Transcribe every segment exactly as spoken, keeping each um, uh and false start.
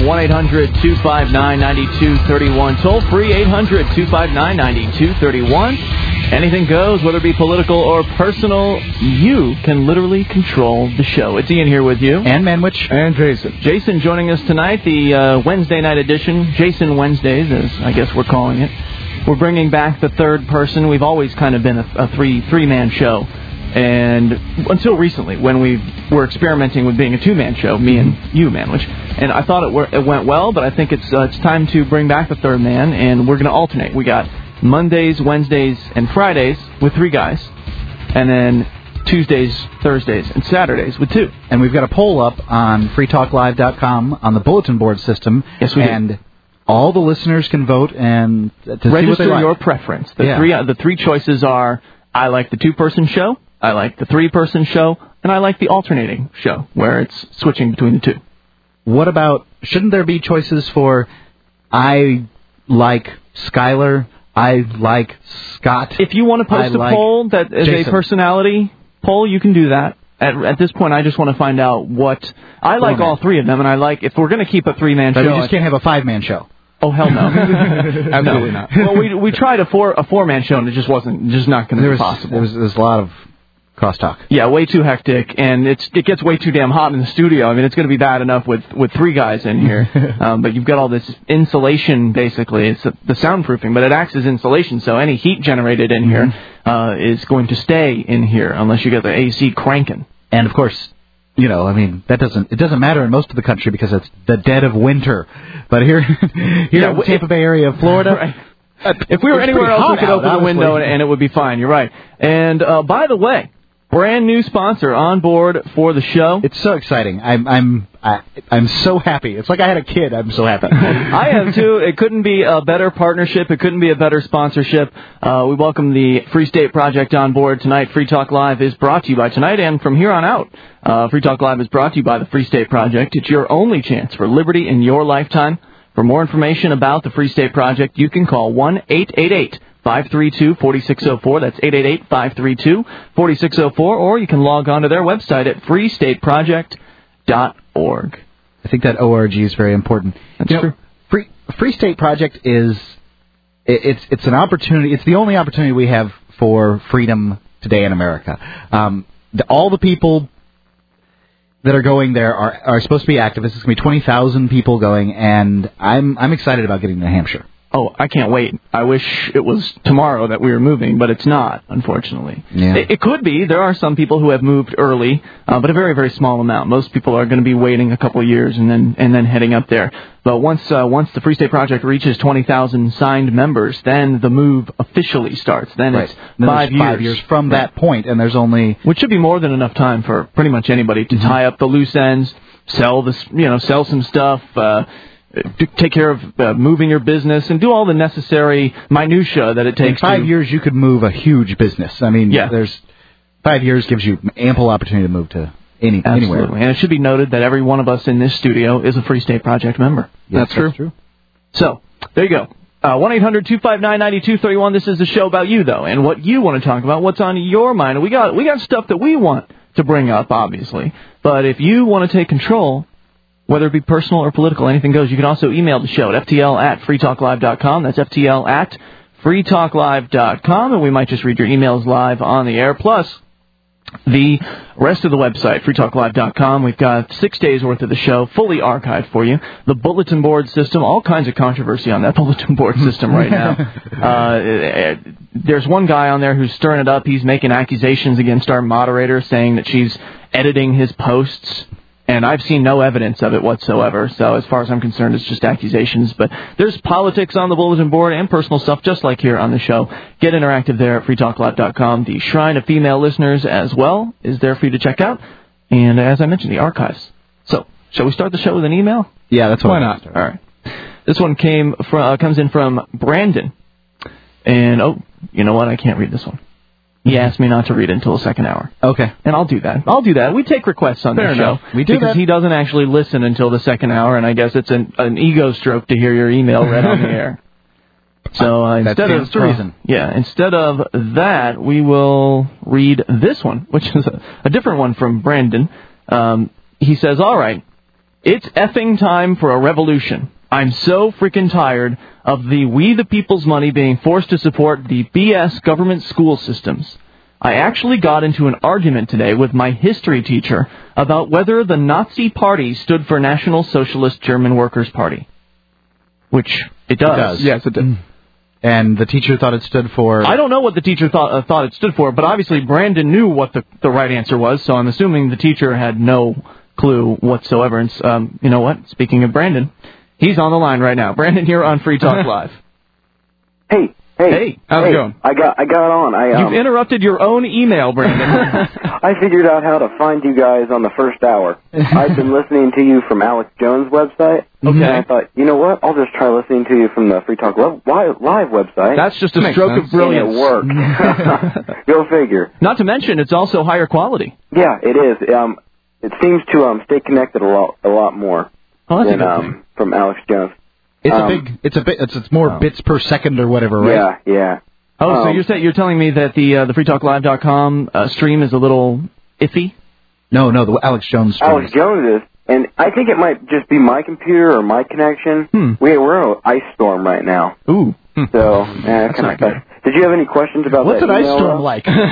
one eight hundred two five nine nine two three one. Toll free, eight hundred two five nine nine two three one. Anything goes, whether it be political or personal. You can literally control the show. It's Ian here with you. And Manwich. And Jason. Jason joining us tonight, the uh, Wednesday night edition. Jason Wednesdays, as I guess we're calling it. We're bringing back the third person. We've always kind of been a, a three, three-man show. And until recently, when we were experimenting with being a two-man show, me and you, Manwich. And I thought it, were, it went well, but I think it's uh, it's time to bring back the third man, and we're going to alternate. We got Mondays, Wednesdays, and Fridays with three guys, and then Tuesdays, Thursdays, and Saturdays with two. And we've got a poll up on free talk live dot com on the bulletin board system. Yes, we and do. All the listeners can vote and to register see what they like. your preference. The yeah. three uh, the three choices are: I like the two-person show, I like the three-person show, and I like the alternating show, where it's switching between the two. What about, shouldn't there be choices for I like Skyler, I like Scott? If you want to post I a like poll that is Jason. a personality poll, you can do that. At, at this point, I just want to find out what... I like all three of them, and I like... If we're going to keep a three-man but show... we just can't have a five-man show. Oh, hell no. Absolutely no. not. Well, we we tried a four a four-man show, and it just wasn't... just not going to be possible. There was, there was a lot of crosstalk. Yeah, way too hectic, and it's it gets way too damn hot in the studio. I mean, it's going to be bad enough with, with three guys in here, um, but you've got all this insulation, basically. It's the, the soundproofing, but it acts as insulation, so any heat generated in here uh, is going to stay in here unless you get the A C cranking. And, of course, you know, I mean, that doesn't it doesn't matter in most of the country because it's the dead of winter. But here, here Yeah, in the Tampa Bay area of Florida... Right. If we were anywhere else, we could out, open the honestly. window and, and it would be fine. You're right. And, uh, by the way... brand new sponsor on board for the show. It's so exciting. I'm I'm I, I'm so happy. It's like I had a kid. I'm so happy. I am too. It couldn't be a better partnership. It couldn't be a better sponsorship. Uh, we welcome the Free State Project on board tonight. Free Talk Live is brought to you by tonight, and from here on out, uh, Free Talk Live is brought to you by the Free State Project. It's your only chance for liberty in your lifetime. For more information about the Free State Project, you can call one eight eight eight five three two four six zero four. That's eight eight eight five three two four six zero four, or you can log on to their website at free state project dot org. I think that O R G is very important. That's you know, true. Free Free State Project is it, it's it's an opportunity. It's the only opportunity we have for freedom today in America. Um, the, all the people that are going there are are supposed to be activists. It's going to be twenty thousand people going, and I'm I'm excited about getting to New Hampshire. Oh, I can't wait. I wish it was tomorrow that we were moving, but it's not, unfortunately. Yeah. It, it could be. There are some people who have moved early, uh, but a very, very small amount. Most people are going to be waiting a couple of years and then and then heading up there. But once uh, once the Free State Project reaches twenty thousand signed members, then the move officially starts. Then right. it's then five years. Five years from right. that point, and there's only... Which should be more than enough time for pretty much anybody to mm-hmm. tie up the loose ends, sell this, you know, sell some stuff, uh, take care of uh, moving your business, and do all the necessary minutia that it takes. In five to... years, you could move a huge business. I mean, yeah. there's five years gives you ample opportunity to move to any Absolutely. anywhere. And it should be noted that every one of us in this studio is a Free State Project member. Yes, that's true. That's true. So, there you go. Uh, one eight hundred two five nine nine two three one. This is the show about you, though, and what you want to talk about, what's on your mind. We got we got stuff that we want to bring up, obviously. But if you want to take control, whether it be personal or political, anything goes. You can also email the show at F T L at free talk live dot com. That's F T L at free talk live dot com, and we might just read your emails live on the air. Plus, the rest of the website, free talk live dot com. We've got six days' worth of the show fully archived for you. The bulletin board system, all kinds of controversy on that bulletin board system right now. uh, there's one guy on there who's stirring it up. He's making accusations against our moderator, saying that she's editing his posts. And I've seen no evidence of it whatsoever. So as far as I'm concerned, it's just accusations. But there's politics on the bulletin board and personal stuff, just like here on the show. Get interactive there at free talk live dot com. The Shrine of Female Listeners as well is there for you to check out. And as I mentioned, the archives. So shall we start the show with an email? Yeah, that's what Why not? All right. This one came from, uh, comes in from Brandon. And, oh, you know what? I can't read this one. He asked me not to read it until the second hour. Okay. And I'll do that. I'll do that. We take requests on Fair this enough. show. We do because that. he doesn't actually listen until the second hour, and I guess it's an, an ego stroke to hear your email read on the air. So uh, instead That's of the reason. Uh, yeah, instead of that, we will read this one, which is a, a different one from Brandon. Um, he says, all right, It's effing time for a revolution. I'm so freaking tired of the we the people's money being forced to support the B S government school systems. I actually got into an argument today with my history teacher about whether the Nazi Party stood for National Socialist German Workers' Party. Which it does. It does. Yes, it does. And the teacher thought it stood for... I don't know what the teacher thought uh, thought it stood for, but obviously Brandon knew what the, the right answer was, so I'm assuming the teacher had no clue whatsoever. And um, you know what? Speaking of Brandon, he's on the line right now. Brandon here on Free Talk Live. Hey. Hey, hey, how's hey, it going? I got I got on. I, um, You've interrupted your own email, Brandon. I figured out how to find you guys on the first hour. I've been listening to you from Alex Jones' website. Okay. And I thought, you know what? I'll just try listening to you from the Free Talk Live, live website. That's just a Makes stroke sense. of brilliance. And it worked. Go figure. Not to mention, it's also higher quality. Yeah, it is. Um, it seems to um stay connected a lot a lot more oh, that's than a good um thing. from Alex Jones. It's um, a big. It's a bit. It's, it's more oh. bits per second or whatever, right? Yeah, yeah. Oh, um, so you're saying, you're telling me that the uh, the free talk live dot com uh, stream is a little iffy? No, no, the Alex Jones stream. Alex Jones is, and I think it might just be my computer or my connection. Hmm. We we're in an ice storm right now. Ooh. Hmm. So, yeah, kind of. Good. Did you have any questions about What's that? What's an email, ice storm though?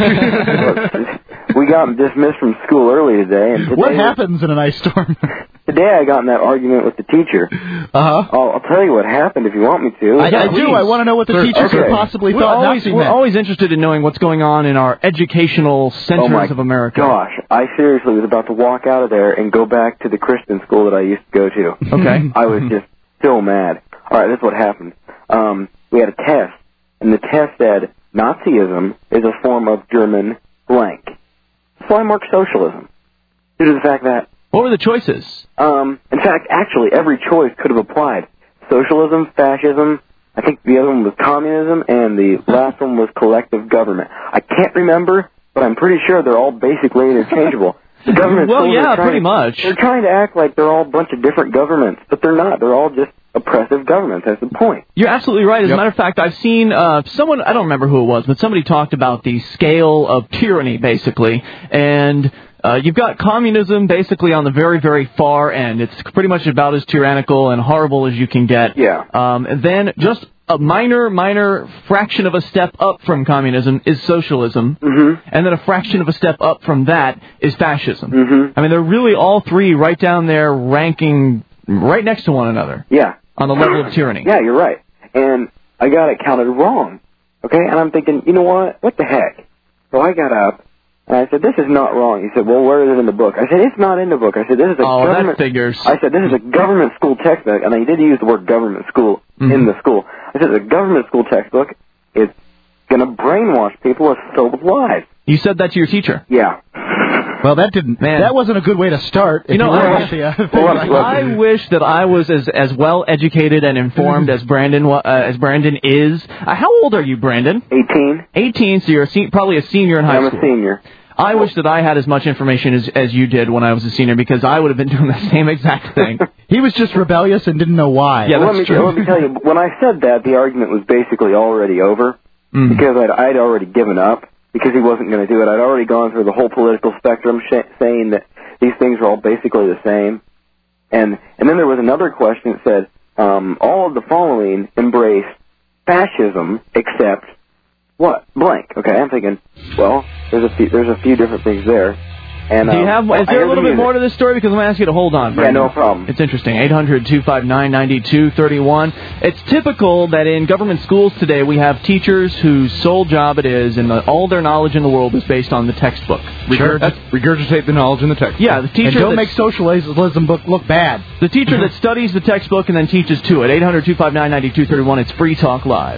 like? We got dismissed from school early today. And today what happens in an ice storm? Today I got in that argument with the teacher. Uh-huh. I'll, I'll tell you what happened if you want me to. I, I do. I want to know what the Sir, teacher okay. could possibly we're thought. Always, we're always interested in knowing what's going on in our educational centers oh my of America. Gosh, I seriously was about to walk out of there and go back to the Christian school that I used to go to. Okay. I was just so mad. All right, this is what happened. Um, we had a test, and the test said Nazism is a form of German blank. So I marked socialism due to the fact that. What were the choices? Um, in fact, actually, every choice could have applied. Socialism, fascism, I think the other one was communism, and the last one was collective government. I can't remember, but I'm pretty sure they're all basically interchangeable. The government well, yeah, trying, pretty much. They're trying to act like they're all a bunch of different governments, but they're not. They're all just oppressive governments. That's the point. You're absolutely right. As yep. a matter of fact, I've seen uh, someone, I don't remember who it was, but somebody talked about the scale of tyranny, basically, and... Uh, you've got communism basically on the very, very far end. It's pretty much about as tyrannical and horrible as you can get. Yeah. Um, and then just a minor, minor fraction of a step up from communism is socialism. Mm-hmm. And then a fraction of a step up from that is fascism. Mm-hmm. I mean, they're really all three right down there ranking right next to one another. Yeah. On the level of tyranny. Yeah, you're right. And I got it counted wrong. Okay? And I'm thinking, you know what? What the heck? So I got up. And I said, this is not wrong. He said, well, where is it in the book? I said, it's not in the book. I said, this is a oh, government... that figures. I said, this is a government school textbook. And he did use the word government school mm-hmm. in the school. I said, the government school textbook is going to brainwash people with filled with lies. You said that to your teacher? Yeah. Well, that didn't. Man. That wasn't a good way to start. You know, you I, wish, uh, well, I wish that I was as as well educated and informed as Brandon uh, as Brandon is. Uh, how old are you, Brandon? Eighteen. Eighteen. So you're a se- probably a senior in high I'm school. I'm a senior. I wish that I had as much information as as you did when I was a senior, because I would have been doing the same exact thing. He was just rebellious and didn't know why. Yeah, well, that's let me, true. Let me tell you, when I said that, the argument was basically already over mm. because I'd, I'd already given up. Because he wasn't going to do it. I'd already gone through the whole political spectrum sh- saying that these things are all basically the same. And and then there was another question that said, um, all of the following embrace fascism except what? Blank. Okay, I'm thinking, well, there's a few, there's a few different things there. And, Do you have, um, is there a little bit more to this story? Because I'm going to ask you to hold on. Yeah, no problem. It's interesting. eight hundred, two five nine, nine two three one. It's typical that in government schools today we have teachers whose sole job it is, and the, all their knowledge in the world is based on the textbook. Sure. Regurgitate the knowledge in the textbook. Yeah, the teacher. And don't make socialism book look bad. The teacher that studies the textbook and then teaches to it. eight hundred, two five nine, nine two three one. It's Free Talk Live.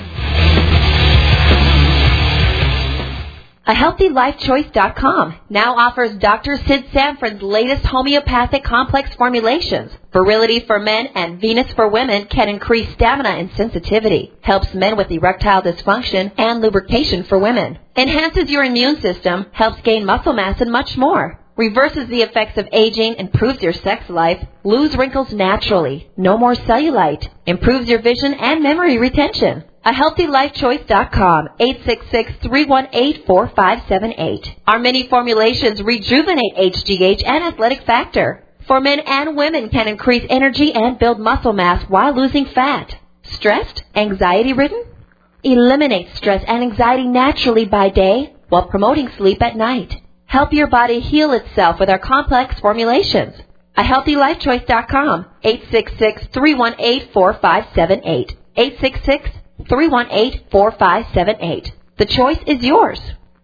A Healthy Life Choice dot com now offers Doctor Sid Sanford's latest homeopathic complex formulations. Virility for men and Venus for women can increase stamina and sensitivity. Helps men with erectile dysfunction and lubrication for women. Enhances your immune system, helps gain muscle mass, and much more. Reverses the effects of aging, improves your sex life, lose wrinkles naturally, no more cellulite, improves your vision and memory retention. A Healthy Life Choice dot com, eight six six, three one eight, four five seven eight. Our many formulations rejuvenate H G H and athletic factor. for men and women can increase energy and build muscle mass while losing fat. Stressed? Anxiety-ridden? Eliminate stress and anxiety naturally by day while promoting sleep at night. Help your body heal itself with our complex formulations. a healthy life choice dot com, eight six six, three one eight, four five seven eight. eight six six, three one eight, four five seven eight. The choice is yours.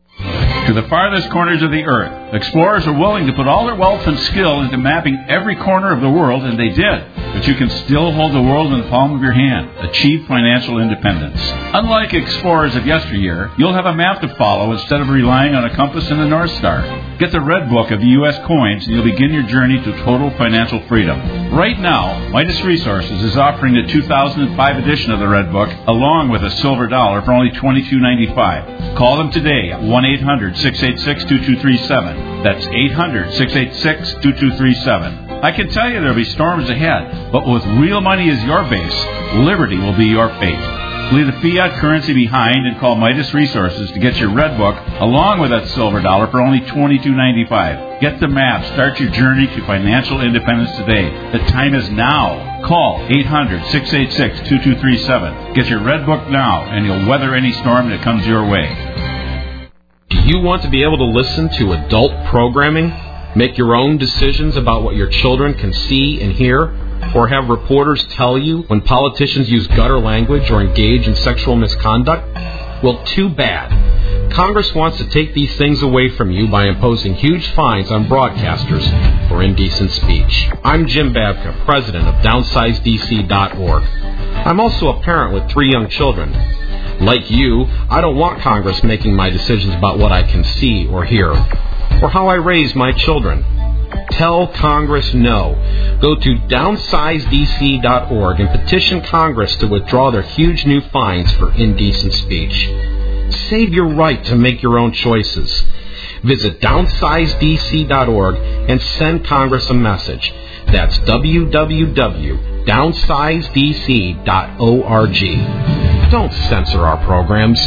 To the farthest corners of the earth, explorers are willing to put all their wealth and skill into mapping every corner of the world, and they did. But you can still hold the world in the palm of your hand. Achieve financial independence. Unlike explorers of yesteryear, you'll have a map to follow instead of relying on a compass and a North Star. Get the Red Book of the U S coins, and you'll begin your journey to total financial freedom. Right now, Midas Resources is offering the two thousand five edition of the Red Book, along with a silver dollar for only twenty-two ninety-five. Call them today at one eight hundred, six eight six, two two three seven. That's eight hundred, six eight six, two two three seven. I can tell you there'll be storms ahead, but with real money as your base, liberty will be your fate. Leave the fiat currency behind and call Midas Resources to get your Red Book along with that silver dollar for only twenty-two ninety-five. Get the map. Start your journey to financial independence today. The time is now. Call eight hundred, six eight six, two two three seven. Get your Red Book now, and you'll weather any storm that comes your way. Do you want to be able to listen to adult programming? Make your own decisions about what your children can see and hear? Or have reporters tell you when politicians use gutter language or engage in sexual misconduct? Well, too bad. Congress wants to take these things away from you by imposing huge fines on broadcasters for indecent speech. I'm Jim Babka, president of downsize D C dot org. I'm also a parent with three young children. Like you, I don't want Congress making my decisions about what I can see or hear, or how I raise my children. Tell Congress no. Go to downsize D C dot org and petition Congress to withdraw their huge new fines for indecent speech. Save your right to make your own choices. Visit downsize D C dot org and send Congress a message. That's w w w dot downsize D C dot org. Don't censor our programs.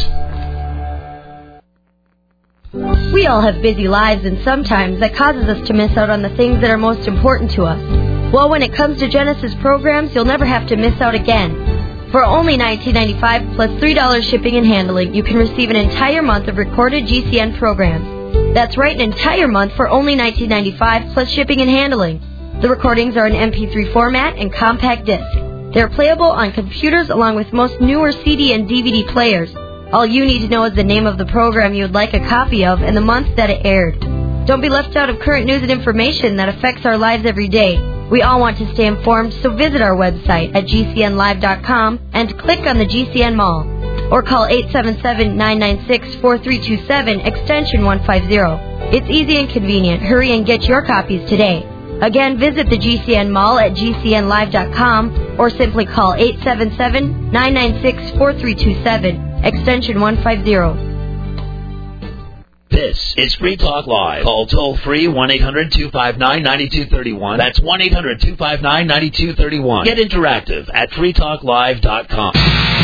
We all have busy lives, and sometimes that causes us to miss out on the things that are most important to us. Well, when it comes to Genesis programs, you'll never have to miss out again. For only nineteen ninety-five dollars plus three dollars shipping and handling, you can receive an entire month of recorded G C N programs. That's right, an entire month for only nineteen ninety-five dollars plus shipping and handling. The recordings are in M P three format and compact disc. They're playable on computers along with most newer C D and D V D players. All you need to know is the name of the program you would like a copy of and the month that it aired. Don't be left out of current news and information that affects our lives every day. We all want to stay informed, so visit our website at G C N live dot com and click on the G C N Mall. Or call eight seven seven, nine nine six, four three two seven, extension one fifty. It's easy and convenient. Hurry and get your copies today. Again, visit the G C N Mall at G C N live dot com or simply call eight seven seven, nine nine six, four three two seven, extension one fifty. This is Free Talk Live. Call toll-free one eight hundred, two five nine, nine two three one. That's one eight hundred, two five nine, nine two three one. Get interactive at free talk live dot com.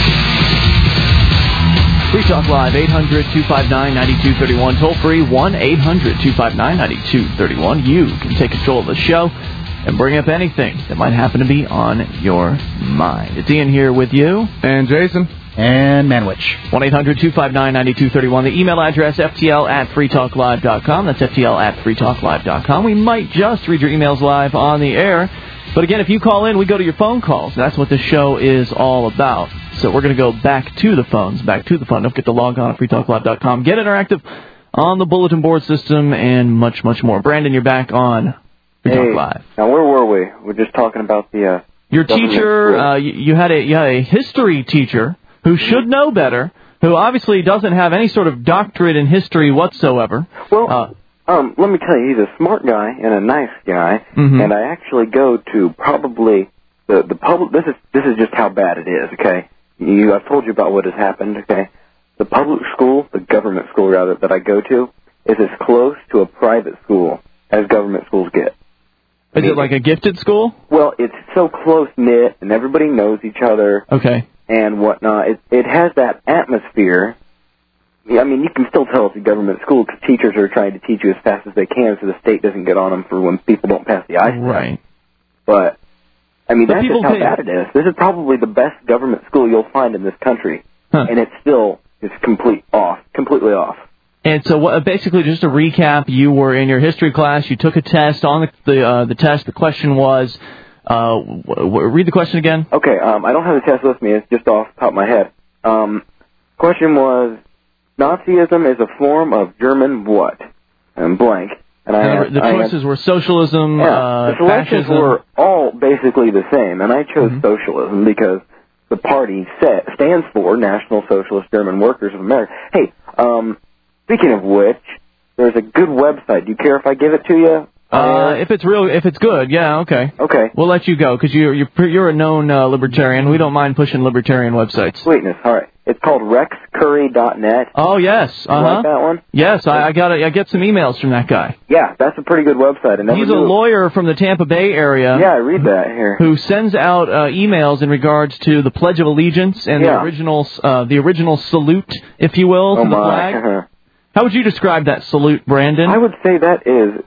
Free Talk Live, eight hundred, two five nine, nine two three one. Toll free, one eight hundred, two five nine, nine two three one. You can take control of the show and bring up anything that might happen to be on your mind. It's Ian here with you. And Jason. And Manwich. one eight hundred, two five nine, nine two three one. The email address, F T L at free talk live dot com. That's F T L at free talk live dot com. We might just read your emails live on the air. But again, if you call in, we go to your phone calls. That's what this show is all about. So we're going to go back to the phones, back to the phone. Don't forget to log on at free talk live dot com. Get interactive on the bulletin board system and much, much more. Brandon, you're back on Free Talk Hey, Live. now where were we? We're just talking about the uh, Your government teacher, school. uh, you, you had a you had a history teacher who should know better, who obviously doesn't have any sort of doctorate in history whatsoever. Well, Uh, um, let me tell you, he's a smart guy and a nice guy, Mhm. and I actually go to probably the the public. This is this is just how bad it is. Okay, you I've told you about what has happened. Okay, the public school, the government school rather that I go to, is as close to a private school as government schools get. is it like a gifted school? Well, it's so close knit, and everybody knows each other Okay. and whatnot. It it has that atmosphere I mean, you can still tell it's a government school because teachers are trying to teach you as fast as they can so the state doesn't get on them for when people don't pass the I S T. Right. But, I mean, But that's people just how pay- bad it is. This is probably the best government school you'll find in this country. Huh. And it's still is complete off, completely off. And so, what, basically, just to recap, you were in your history class. You took a test. On the the, uh, the test, the question was, uh, w- w- read the question again. Okay, um, I don't have the test with me. It's just off the top of my head. Um, question was, Nazism is a form of German what? And blank. And I And the I choices were socialism, yeah, uh, the selections fascism. were all basically the same, and I chose Mm-hmm. socialism because the party set, stands for National Socialist German Workers of America. Hey, um, speaking of which, there's a good website. Do you care if I give it to you? Uh, if it's real, if it's good, yeah, okay. Okay. We'll let you go because you're you're pre- you're a known uh, libertarian. We don't mind pushing libertarian websites. Sweetness. All right. It's called rex curry dot net. Oh yes, uh You huh. like that one? Yes, I, I got I get some emails from that guy. Yeah, that's a pretty good website. I never He's a knew. lawyer from the Tampa Bay area. Yeah, I read that here. Who sends out uh, emails in regards to the Pledge of Allegiance and Yeah. the original uh, the original salute, if you will, Oh to the my. flag? How would you describe that salute, Brandon? I would say that is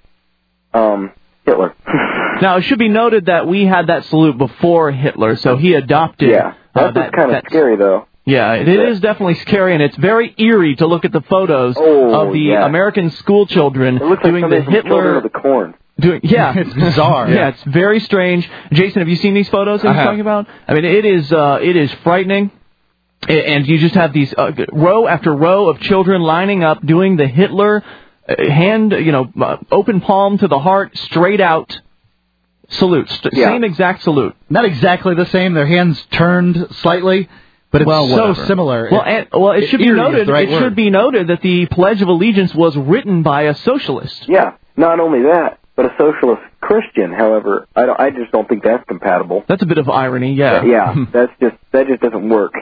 um, Hitler. Now, it should be noted that we had that salute before Hitler, so he adopted. Yeah, uh, that's that, kind of that- scary though. Yeah, it, it is definitely scary, and it's very eerie to look at the photos Oh, of the yeah. American school children It looks like doing somebody the from Children Hitler. of the Corn. Doing, yeah, It's bizarre. Yeah, it's very strange. Jason, have you seen these photos that I you're have. talking about? I mean, it is uh, it is frightening. A- And you just have these uh, row after row of children lining up doing the Hitler uh, hand, you know, uh, open palm to the heart, straight out salute. St- Yeah. Same exact salute. Not exactly the same. Their hands turned slightly, but it's Well, so whatever. similar. Well, and, well, it should be eerie is noted. the right it word. should be noted that the Pledge of Allegiance was written by a socialist. Yeah, not only that, but a socialist Christian. However, I don't. I just don't think that's compatible. That's a bit of irony, yeah. Yeah, that's just that just doesn't work.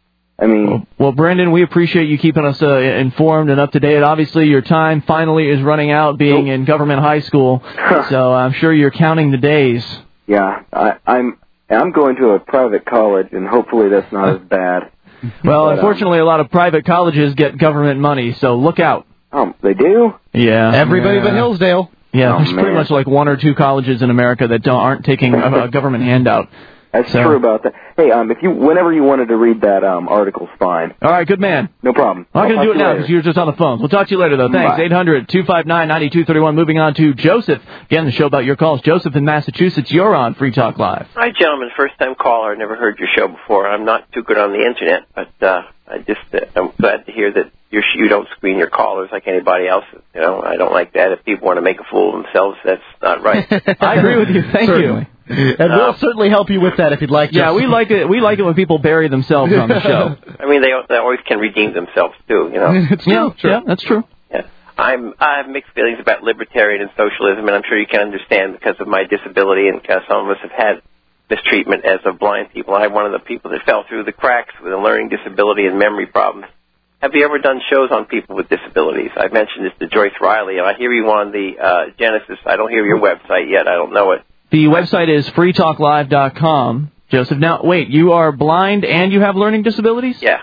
I mean, Well, Brandon, we appreciate you keeping us uh, informed and up to date. Obviously, your time finally is running out being in government high school, so I'm sure you're counting the days. yeah, I, I'm I'm going to a private college, and hopefully that's not as bad. Well, But, um, unfortunately, a lot of private colleges get government money, so look out. Um, they do. Yeah. Everybody yeah. but Hillsdale. Yeah, Oh, there's pretty man. much like one or two colleges in America that don't aren't taking a, a government handout. That's So- true about that. Hey, um, if you whenever you wanted to read that um article's fine. All right, good man. No problem. I'm not I'll going to do talk it to you now later. because you were just on the phone. We'll talk to you later, though. Thanks. Bye. eight hundred two five nine nine two three one. Moving on to Joseph. Again, the show about your calls. Joseph in Massachusetts. You're on Free Talk Live. Hi, gentlemen. First-time caller. I never heard your show before. I'm not too good on the internet, but uh, I just uh, I'm glad to hear that you're, you don't screen your callers like anybody else. You know, I don't like that. If people want to make a fool of themselves, that's not right. I agree with you. Thank Certainly. you. And Uh, we'll certainly help you with that if you'd like. Yeah, Joseph. we like it. We like it when people bury themselves on the show. I mean, they, they always can redeem themselves too. You know. It's Yeah, true. yeah, that's true. Yeah. I'm I have mixed feelings about libertarian and socialism, and I'm sure you can understand because of my disability, and uh, some of us have had mistreatment as of blind people. I'm one of the people that fell through the cracks with a learning disability and memory problems. Have you ever done shows on people with disabilities? I mentioned this to Joyce Riley, and I hear you on the uh, Genesis. I don't hear your website yet. I don't know it. The website is free talk live dot com. Joseph, now, wait, you are blind and you have learning disabilities? Yeah.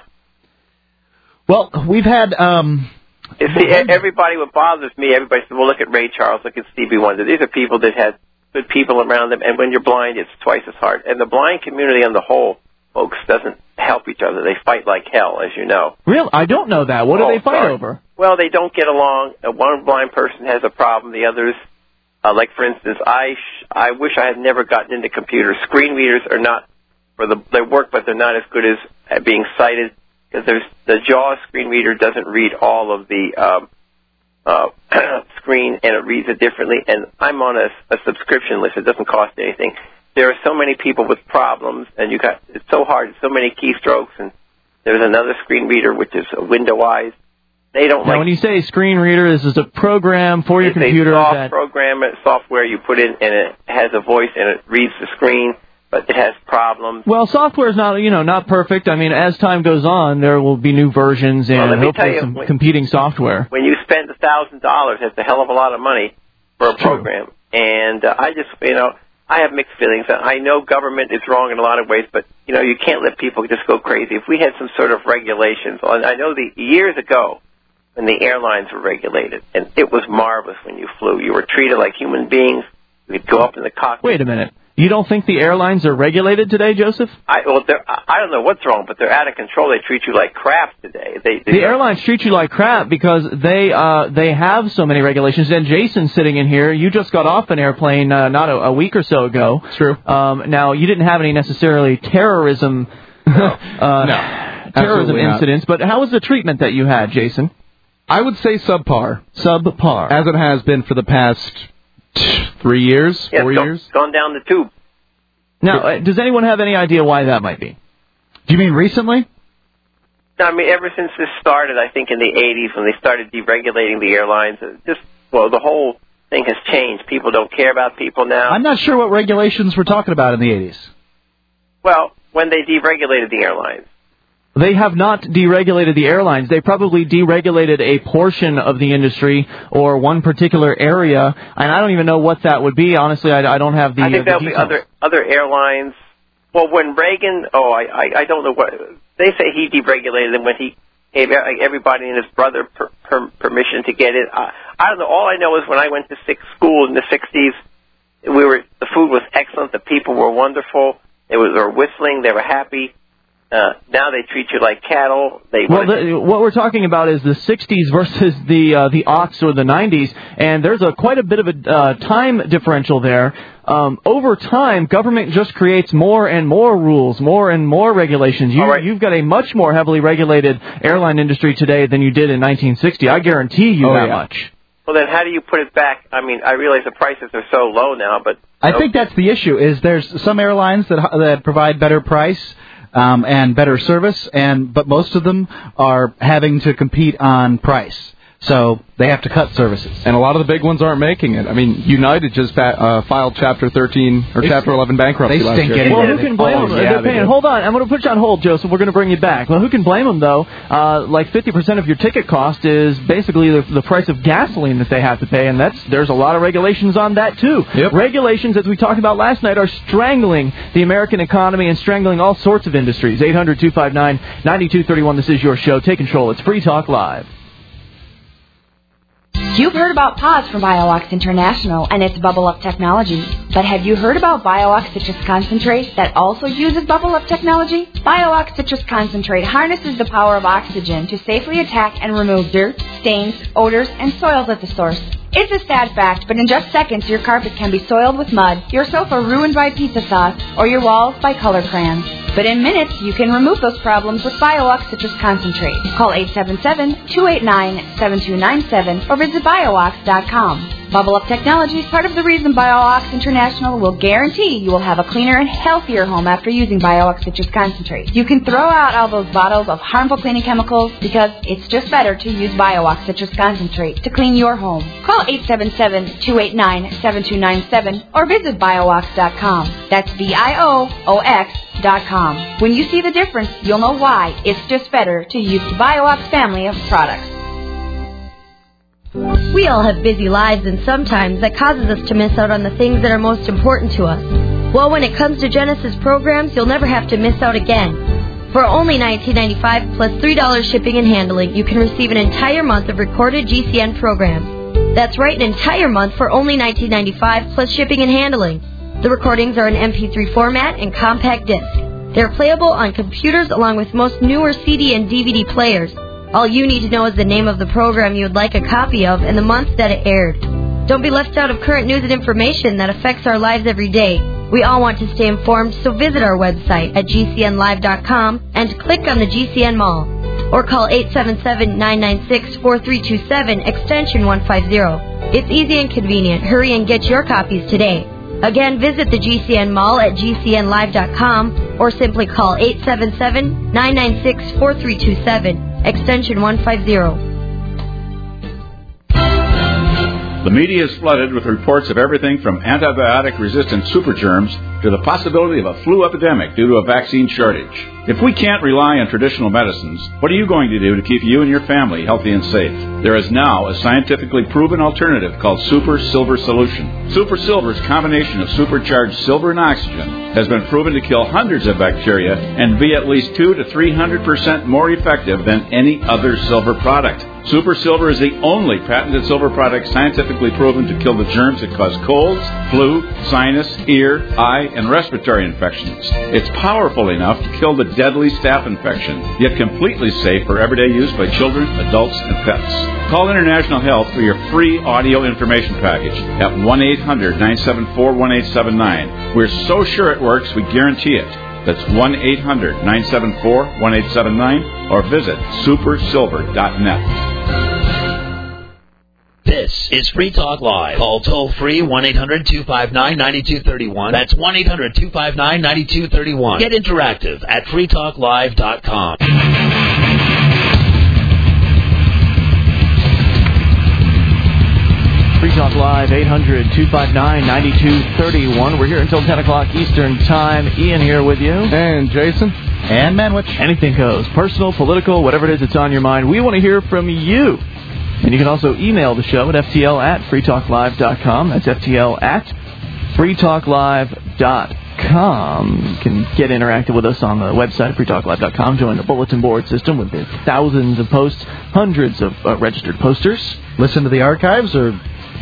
Well, we've had. Um, You see, e- everybody, what bothers me, everybody says, well, look at Ray Charles, look at Stevie Wonder. These are people that have good people around them, and when you're blind, it's twice as hard. And the blind community on the whole, folks, doesn't help each other. They fight like hell, as you know. Real? I don't know that. What do Oh, they fight sorry. over? Well, they don't get along. Uh, One blind person has a problem. The others, uh, like for instance, I sh- I wish I had never gotten into computers. Screen readers are not for the they work, but they're not as good as uh, being sighted because there's the JAWS screen reader doesn't read all of the um, uh, screen, and it reads it differently. And I'm on a, a subscription list. It doesn't cost anything. There are so many people with problems, and you got it's so hard. So many keystrokes, and there's another screen reader which is window-wise. They don't Now, like. when you say screen reader, this is a program for your It's computer a soft that... program, uh, software you put in, and it has a voice, and it reads the screen, but it has problems. Well, software is not, you know, not perfect. I mean, as time goes on, there will be new versions and Well, let me hopefully tell you, some when- competing software. When you spend a thousand dollars, that's a hell of a lot of money for a It's true. program. And uh, I just, you know, I have mixed feelings. I know government is wrong in a lot of ways, but you know, you can't let people just go crazy. If we had some sort of regulations, and I know the years ago, when the airlines were regulated, and it was marvelous when you flew. You were treated like human beings. You could go up in the cockpit. Wait a minute. You don't think the airlines are regulated today, Joseph? I, well, they're, I don't know what's wrong, but they're out of control. They treat you like crap today. They, they the airlines treat you like crap because they uh, they have so many regulations. And Jason, sitting in here, you just got off an airplane uh, not a, a week or so ago. It's true. Um, now, you didn't have any necessarily terrorism, no. uh, no. terrorism not. incidents, but how was the treatment that you had, Jason? I would say subpar. Subpar. As it has been for the past three years, yeah, four go, years. Gone down the tube. Now, uh, does anyone have any idea why that might be? Do you mean recently? I mean, ever since this started, I think in the eighties when they started deregulating the airlines, just, well, the whole thing has changed. People don't care about people now. I'm not sure what regulations we're talking about in the eighties. Well, when they deregulated the airlines. They have not deregulated the airlines. They probably deregulated a portion of the industry or one particular area, and I don't even know what that would be. Honestly, I, I don't have the. I think uh, the there'll be details. other other airlines. Well, when Reagan, oh, I, I I don't know what they say he deregulated them when he gave everybody and his brother per, per, permission to get it. I, I don't know. All I know is when I went to sixth school in the sixties, we were the food was excellent. The people were wonderful. They were, they were whistling. They were happy. Uh, now they treat you like cattle. They well, the, what we're talking about is the sixties versus the uh, the aughts or the nineties, and there's a quite a bit of a uh, time differential there. Um, over time, government just creates more and more rules, more and more regulations. You, right. You've got a much more heavily regulated airline industry today than you did in nineteen sixty. I guarantee you oh, that yeah. much. Well, then how do you put it back? I mean, I realize the prices are so low now, but I no. think that's the issue. Is there's some airlines that that provide better price. Um, and better service, and but most of them are having to compete on price, so they have to cut services. And a lot of the big ones aren't making it. I mean, United just fa- uh, filed Chapter thirteen or They Chapter eleven bankruptcy they last stink year. anyway. Well, who can blame Oh, them? yeah, They're they paying. do. Hold on, I'm going to put you on hold, Joseph. We're going to bring you back. Well, who can blame them, though? Uh, like fifty percent of your ticket cost is basically the, the price of gasoline that they have to pay, and that's there's a lot of regulations on that, too. Yep. Regulations, as we talked about last night, are strangling the American economy and strangling all sorts of industries. eight hundred two five nine nine two three one. This is your show. Take control. It's Free Talk Live. You've heard about P A W S from BioOx International and its Bubble Up technology. But have you heard about BioOx Citrus Concentrate that also uses Bubble Up technology? BioOx Citrus Concentrate harnesses the power of oxygen to safely attack and remove dirt, stains, odors, and soils at the source. It's a sad fact, but in just seconds your carpet can be soiled with mud, your sofa ruined by pizza sauce, or your walls by color crayons. But in minutes, you can remove those problems with BioOx Citrus Concentrate. Call eight seven seven, two eight nine, seven two nine seven or visit bio ox dot com. Bubble Up Technology is part of the reason BioOx International will guarantee you will have a cleaner and healthier home after using BioOx Citrus Concentrate. You can throw out all those bottles of harmful cleaning chemicals because it's just better to use BioOx Citrus Concentrate to clean your home. Call eight seven seven, two eight nine, seven two nine seven or visit bio ox dot com. That's B I O O X dot com. When you see the difference, you'll know why it's just better to use the BioOx family of products. We all have busy lives, and sometimes that causes us to miss out on the things that are most important to us. Well, when it comes to Genesis programs, you'll never have to miss out again. For only nineteen ninety-five dollars plus three dollars shipping and handling, you can receive an entire month of recorded G C N programs. That's right, an entire month for only nineteen ninety-five dollars plus shipping and handling. The recordings are in M P three format and compact disc. They're playable on computers along with most newer C D and D V D players. All you need to know is the name of the program you would like a copy of and the month that it aired. Don't be left out of current news and information that affects our lives every day. We all want to stay informed, so visit our website at G C N live dot com and click on the G C N Mall. Or call eight seven seven, nine nine six, four three two seven, extension one fifty. It's easy and convenient. Hurry and get your copies today. Again, visit the G C N Mall at G C N live dot com or simply call eight seven seven, nine nine six, four three two seven, extension one fifty. The media is flooded with reports of everything from antibiotic-resistant supergerms to the possibility of a flu epidemic due to a vaccine shortage. If we can't rely on traditional medicines, what are you going to do to keep you and your family healthy and safe? There is now a scientifically proven alternative called Super Silver Solution. Super Silver's combination of supercharged silver and oxygen has been proven to kill hundreds of bacteria and be at least two to three hundred percent more effective than any other silver product. Super Silver is the only patented silver product scientifically proven to kill the germs that cause colds, flu, sinus, ear, eye, and respiratory infections. It's powerful enough to kill the deadly staph infection, yet completely safe for everyday use by children, adults, and pets. Call International Health for your free audio information package at one eight hundred nine seven four one eight seven nine. We're so sure it works, we guarantee it. That's one eight hundred nine seven four one eight seven nine or visit super silver dot net. This is Free Talk Live. Call toll free one eight hundred two five nine nine two three one. That's one eight hundred two five nine nine two three one. Get interactive at free talk live dot com. Free Talk Live, eight hundred two five nine nine two three one. We're here until ten o'clock Eastern Time. Ian here with you. And Jason. And Manwich. Anything goes. Personal, political, whatever it is that's on your mind. We want to hear from you. And you can also email the show at f t l at free talk live dot com. That's f t l at free talk live dot com. You can get interactive with us on the website at free talk live dot com. Join the bulletin board system with the thousands of posts, hundreds of uh, registered posters. Listen to the archives or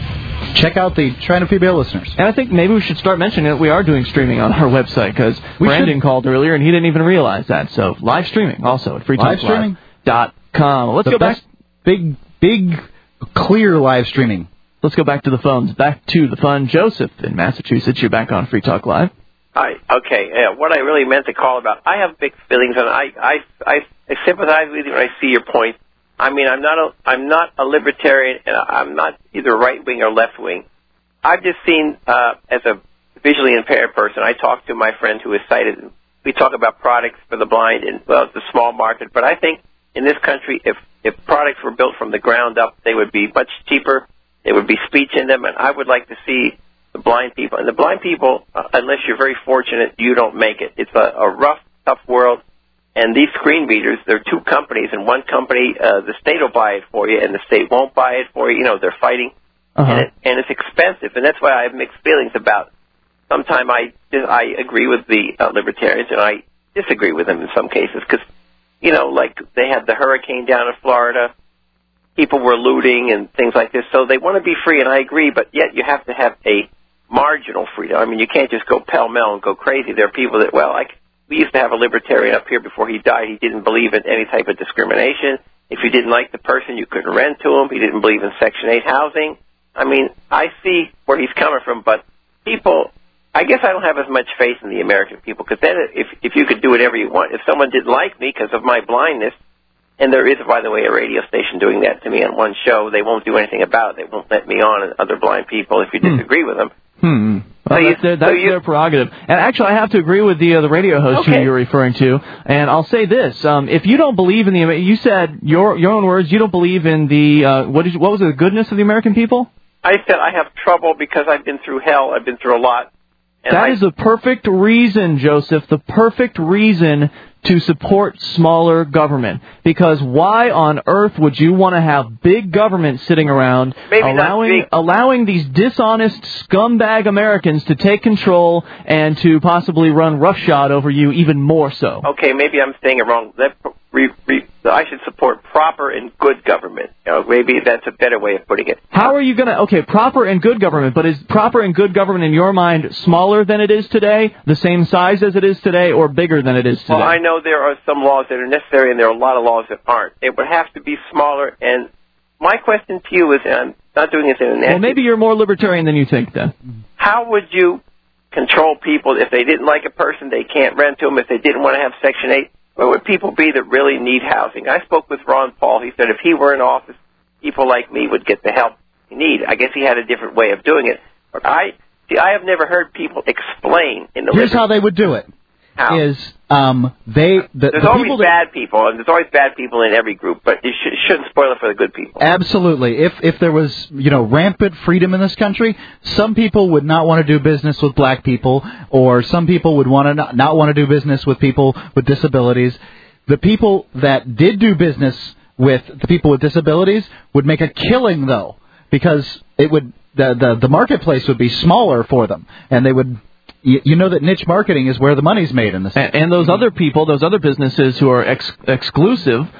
check out the Trying to P B L listeners. And I think maybe we should start mentioning that we are doing streaming on our website, because Brandon should. called earlier and he didn't even realize that. So live streaming also at free talk live dot com. Let's the go back. Big, big, clear live streaming. Let's go back to the phones. Back to the fun. Joseph in Massachusetts. You're back on Free Talk Live. Hi. Okay. Yeah, what I really meant to call about, I have mixed feelings, and I, I, I, I sympathize with you, and I see your point. I mean, I'm not a, I'm not a libertarian, and I'm not either right wing or left wing. I've just seen, uh, as a visually impaired person, I talked to my friend who is sighted. We talk about products for the blind, and well, it's a small market. But I think in this country, if if products were built from the ground up, they would be much cheaper. There would be speech in them, and I would like to see the blind people. And the blind people, uh, unless you're very fortunate, you don't make it. It's a, a rough, tough world. And these screen readers, there are two companies, and one company, uh, the state will buy it for you, and the state won't buy it for you. You know, they're fighting, uh-huh. and, it, and it's expensive, and that's why I have mixed feelings about. Sometimes I I agree with the uh, libertarians, and I disagree with them in some cases, because, you know, like they had the hurricane down in Florida, people were looting and things like this, so they want to be free, and I agree, but yet you have to have a marginal freedom. I mean, you can't just go pell-mell and go crazy. There are people that, well, like, we used to have a libertarian up here before he died. He didn't believe in any type of discrimination. If you didn't like the person, you couldn't rent to him. He didn't believe in Section eight housing. I mean, I see where he's coming from, but people, I guess I don't have as much faith in the American people, because then if if you could do whatever you want, if someone didn't like me because of my blindness, and there is, by the way, a radio station doing that to me on one show, they won't do anything about it. They won't let me on and other blind people if you disagree hmm. with them. Hmm. Well, so you, that's their, that's so you, their prerogative. And actually, I have to agree with the uh, the radio host okay. who you're referring to. And I'll say this: um, if you don't believe in the, you said your your own words, you don't believe in the uh, what did you, what was it, the goodness of the American people? I said I have trouble because I've been through hell. I've been through a lot. And that I, is the perfect reason, Joseph. The perfect reason to support smaller government. Because why on earth would you want to have big government sitting around Maybe allowing not big. allowing these dishonest scumbag Americans to take control and to possibly run roughshod over you even more so? Okay, maybe I'm saying it wrong. That re, re, I should support proper and good government. You know, maybe that's a better way of putting it. How are you going to... Okay, proper and good government, but is proper and good government in your mind smaller than it is today, the same size as it is today, or bigger than it is today? Well, I know there are some laws that are necessary, and there are a lot of laws that aren't. It would have to be smaller, and my question to you is, and I'm not doing this in an Well, maybe you're more libertarian than you think, then. How would you control people if they didn't like a person, they can't rent to them, if they didn't want to have Section eight? Where would people be that really need housing? I spoke with Ron Paul. He said if he were in office, people like me would get the help they need. I guess he had a different way of doing it. But I see, I have never heard people explain in the Here's how they would do it. How? Is um, they the, there's the always people bad that, people, and there's always bad people in every group, but it, sh- it shouldn't spoil it for the good people. Absolutely. If if there was, you know, rampant freedom in this country, some people would not want to do business with black people, or some people would want to not, not want to do business with people with disabilities. The people that did do business with the people with disabilities would make a killing, though, because it would the the, the marketplace would be smaller for them, and they would. You know that niche marketing is where the money's made in this. And, and those other people, those other businesses who are ex- exclusive,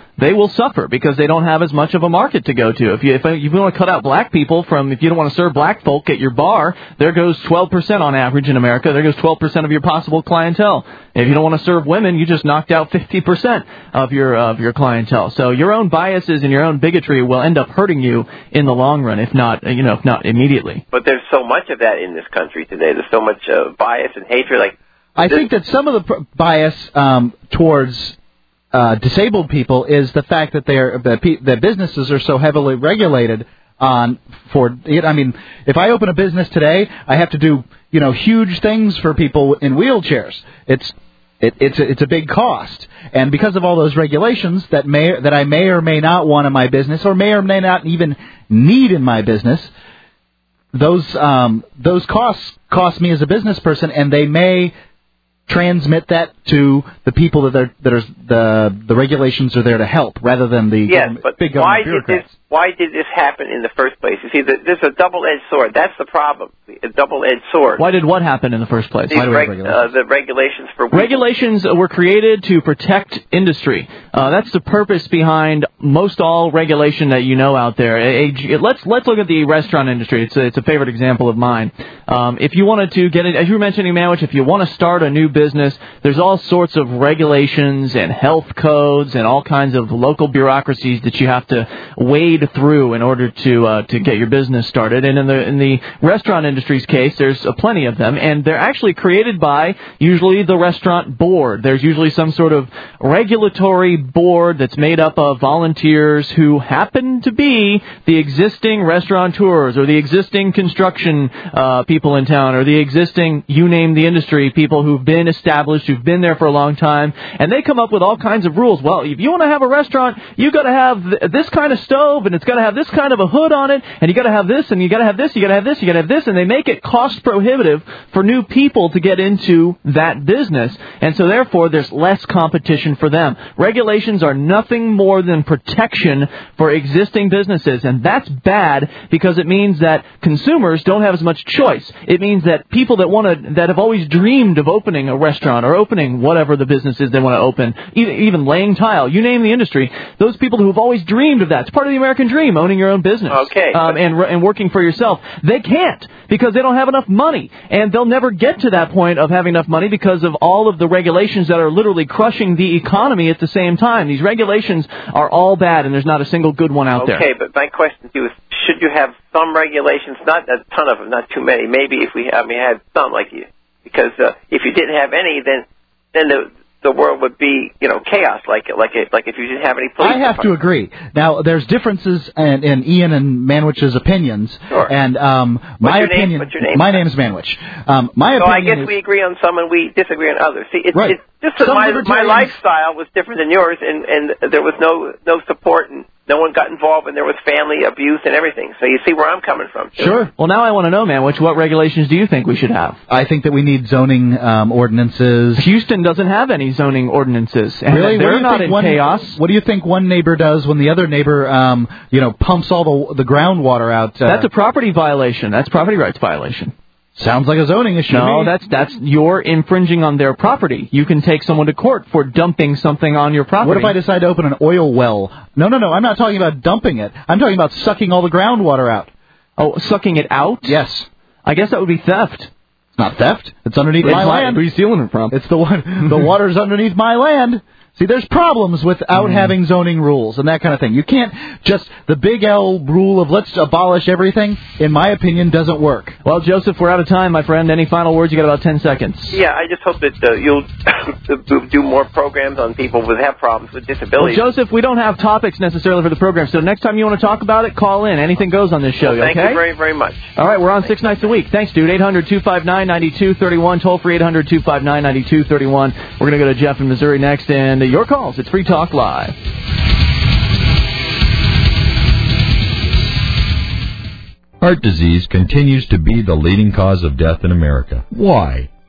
they will suffer because they don't have as much of a market to go to. If you if you want to cut out black people from, if you don't want to serve black folk at your bar, there goes twelve percent on average in America. There goes twelve percent of your possible clientele. If you don't want to serve women, you just knocked out fifty percent of your of your clientele. So your own biases and your own bigotry will end up hurting you in the long run, if not you know if not immediately. But there's so much of that in this country today. There's so much uh, bias and hatred. Like I think that some of the pr- bias um, towards Uh, disabled people is the fact that they're that, pe- that businesses are so heavily regulated on for I mean if I open a business today I have to do you know huge things for people in wheelchairs. It's it, it's a, it's a big cost, and because of all those regulations that may that I may or may not want in my business or may or may not even need in my business, those um, those costs cost me as a business person, and they may transmit that to the people that are that are the the regulations are there to help rather than the yes, but big why government did bureaucrats. this why did this happen in the first place? You see, there's a double-edged sword. That's the problem. A double-edged sword. Why did what happen in the first place? These Why do we have reg- regulations? uh, the regulations for weed. Regulations were created to protect industry. Uh, that's the purpose behind most all regulation that you know out there. A, a, let's let's look at the restaurant industry. It's a, it's a favorite example of mine. Um, if you wanted to get it, as you were mentioning, Manwich, if you want to start a new business, there's all sorts of regulations and health codes and all kinds of local bureaucracies that you have to wade through in order to uh, to get your business started. And in the in the restaurant industry's case, there's uh, plenty of them, and they're actually created by usually the restaurant board. There's usually some sort of regulatory board that's made up of volunteers who happen to be the existing restaurateurs or the existing construction uh, people in town or the existing, you name the industry, people who've been established, who've been there for a long time, and they come up with all kinds of rules. Well, if you want to have a restaurant, you got to have th- this kind of stove, and it's got to have this kind of a hood on it, and you got to have this, and you got to have this, you got to have this, you got to have this, and they make it cost prohibitive for new people to get into that business, and so therefore there's less competition for them. Regulations are nothing more than protection for existing businesses, and that's bad because it means that consumers don't have as much choice. It means that people that want to, that have always dreamed of opening a restaurant or opening whatever the business is they want to open, even laying tile, you name the industry, those people who've always dreamed of that, it's part of the American dream, owning your own business, okay, um, and and working for yourself. They can't because they don't have enough money, and they'll never get to that point of having enough money because of all of the regulations that are literally crushing the economy at the same time. These regulations are all bad, and there's not a single good one out okay, there. Okay, but my question to you is, should you have some regulations, not a ton of them, not too many, maybe if we I mean, had some like you, because uh, if you didn't have any, then then the the world would be, you know, chaos, like like it, like if you didn't have any police. I have to agree. Now, there's differences in, in Ian and Manwich's opinions. Sure. And um, What's my your opinion. Name? What's your name? My name is Manwich. Um, my so opinion I guess is, we agree on some and we disagree on others. See, it's, right. it's just that Some my my libertarians- lifestyle was different than yours, and and there was no no support and no one got involved, and there was family abuse and everything. So you see where I'm coming from. Too. Sure. Well, now I want to know, Manwich, what regulations do you think we should have? I think that we need zoning um, ordinances. Houston doesn't have any zoning ordinances. And Really? They're what do you not think in one, chaos. What do you think one neighbor does when the other neighbor, um, you know, pumps all the the groundwater out? Uh, That's a property violation. That's property rights violation. Sounds like a zoning issue. No, to me. that's that's you're infringing on their property. You can take someone to court for dumping something on your property. What if I decide to open an oil well? No, no, no. I'm not talking about dumping it. I'm talking about sucking all the groundwater out. Oh, sucking it out? Yes. I guess that would be theft. It's not theft. It's underneath It's my not- land. Where are you stealing it from? It's the one. The water's underneath my land. See, there's problems without mm. having zoning rules and that kind of thing. You can't just, the big L rule of let's abolish everything, in my opinion, doesn't work. Well, Joseph, we're out of time, my friend. Any final words? You got about ten seconds. Yeah, I just hope that uh, you'll do more programs on people who have problems with disabilities. Well, Joseph, we don't have topics necessarily for the program, so next time you want to talk about it, call in. Anything goes on this show, well, thank okay? you very, very much. All right, we're on six nights a week. Thanks, dude. eight hundred two five nine nine two three one, toll free eight hundred two five nine nine two three one. We're going to go to Jeff in Missouri next, and your calls. It's Free Talk Live. Heart disease continues to be the leading cause of death in America. Why?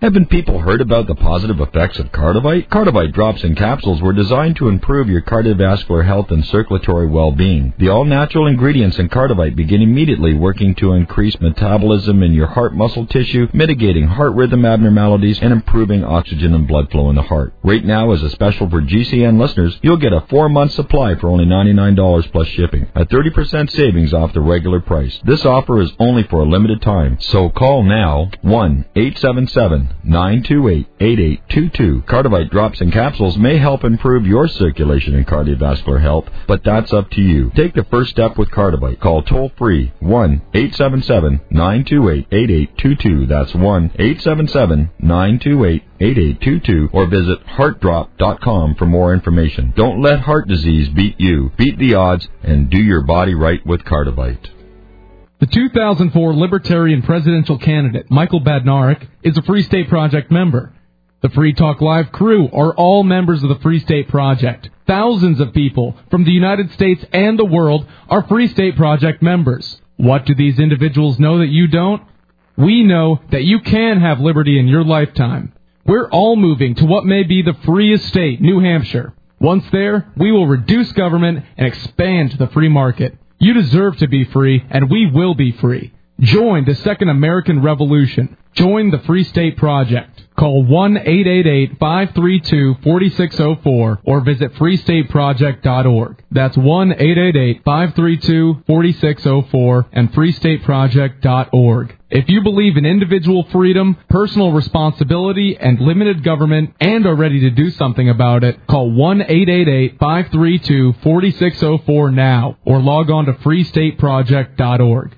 Haven't people heard about the positive effects of Cardivite? Cardivite drops and capsules were designed to improve your cardiovascular health and circulatory well-being. The all-natural ingredients in Cardivite begin immediately working to increase metabolism in your heart muscle tissue, mitigating heart rhythm abnormalities, and improving oxygen and blood flow in the heart. Right now, as a special for G C N listeners, you'll get a four-month supply for only ninety-nine dollars plus shipping, a thirty percent savings off the regular price. This offer is only for a limited time, so call now, one eight seven seven nine two eight eight eight two two. Cardivite drops and capsules may help improve your circulation and cardiovascular health, but that's up to you. Take the first step with Cardivite. Call toll-free one eight seven seven nine two eight eight eight two two. That's one eight seven seven nine two eight eight eight two two, or visit heart drop dot com for more information. Don't let heart disease beat you. Beat the odds and do your body right with Cardivite. The two thousand four Libertarian presidential candidate, Michael Badnarik, is a Free State Project member. The Free Talk Live crew are all members of the Free State Project. Thousands of people from the United States and the world are Free State Project members. What do these individuals know that you don't? We know that you can have liberty in your lifetime. We're all moving to what may be the freest state, New Hampshire. Once there, we will reduce government and expand the free market. You deserve to be free, and we will be free. Join the Second American Revolution. Join the Free State Project. Call one eight eight eight five three two four six zero four or visit free state project dot org. That's one eight eight eight five three two four six zero four and free state project dot org. If you believe in individual freedom, personal responsibility, and limited government, and are ready to do something about it, call one eight eight eight five three two four six zero four now or log on to free state project dot org.